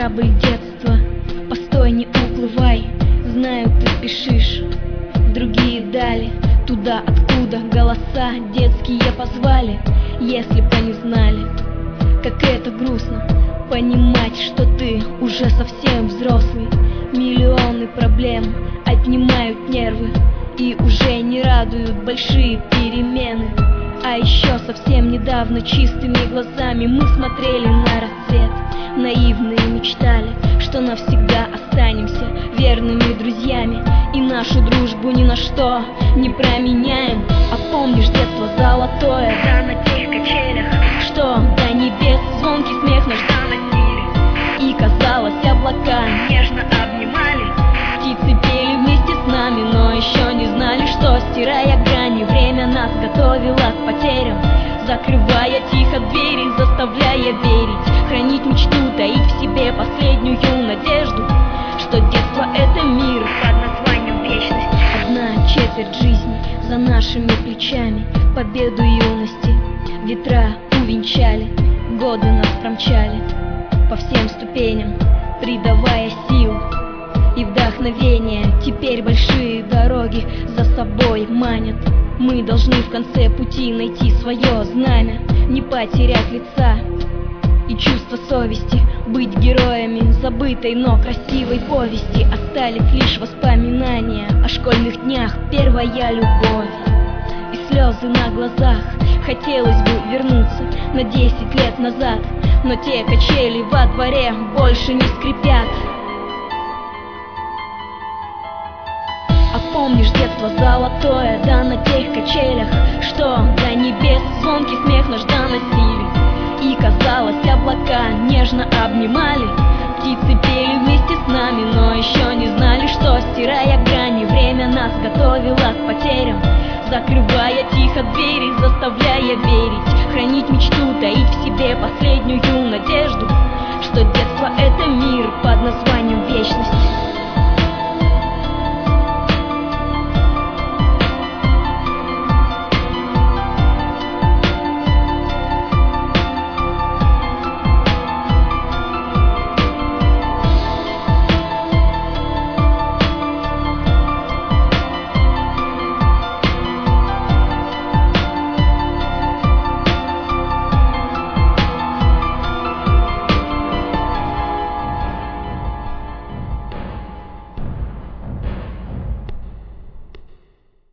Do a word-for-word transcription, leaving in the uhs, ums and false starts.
корабль детства, постой, не уплывай. Знаю, ты спешишь в другие дали, туда, откуда голоса детские позвали. Если бы они знали, как это грустно понимать, что ты уже совсем взрослый. Миллионы проблем отнимают нервы и уже не радуют большие перемены. А еще совсем недавно чистыми глазами мы смотрели на рассвет, наивные мечтали, что навсегда останемся верными друзьями и нашу дружбу ни на что не променяем. А помнишь детство золотое, Да, на тех качелях, что до небес звонкий смех наш доносили, и казалось облака нежно обнимали. птицы пели вместе с нами, но еще не знали, что, стирая грани, время нас готовило к потерям, закрывая тихо двери, заставляя верить, хранить мечту, таить в себе последнюю надежду, что детство — это мир Под названием вечность. одна четверть жизни за нашими плечами, победу юности ветра увенчали, годы нас промчали по всем ступеням, придавая сил и вдохновение. Теперь большие дороги за собой манят. Мы должны в конце пути найти свое знамя, не потерять лица и чувство совести, быть героями забытой, но красивой повести. Остались лишь воспоминания о школьных днях, первая любовь и слезы на глазах. Хотелось бы вернуться на десять лет назад, но те качели во дворе больше не скрипят. А помнишь детство золотое, да, на тех качелях, что до небес звонкий смех наш доносили, и казалось, облака нежно обнимали. Птицы пели вместе с нами, но еще не знали, что, стирая грани, время нас готовило к потерям, закрывая тихо двери, заставляя верить, хранить мечту, таить в себе последнюю надежду, что детство — это мир под названием вечность.